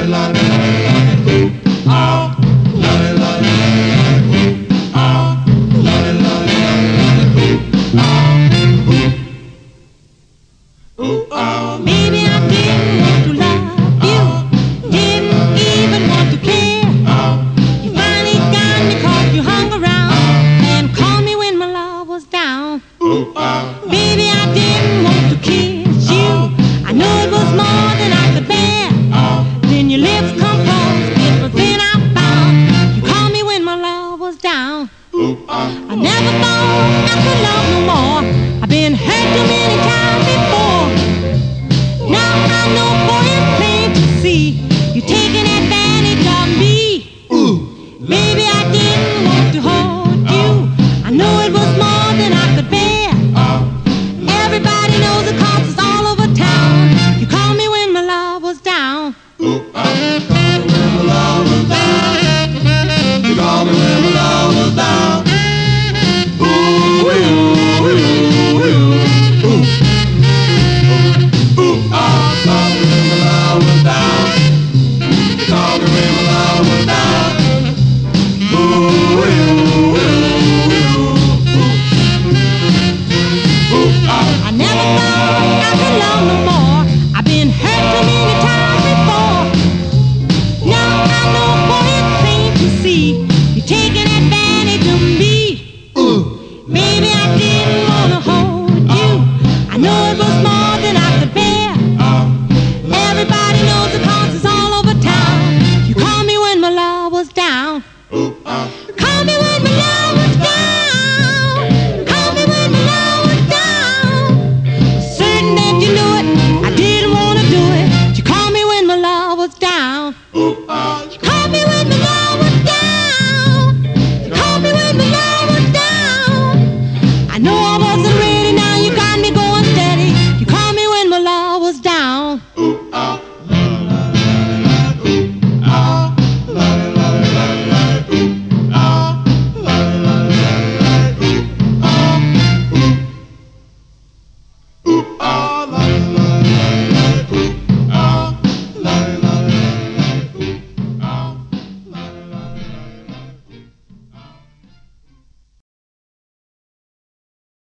Baby, I didn't want to love you, didn't even want to care. You finally got me 'cause you hung around and called me when my love was down. Baby, I didn't want to kiss you, I knew it was more than I could bear. Then your lips come close, it was then I found you called me when my love was down. I never thought I could love no more, I've been hurt too many times before. Now I know, boy, it's plain to see you're taking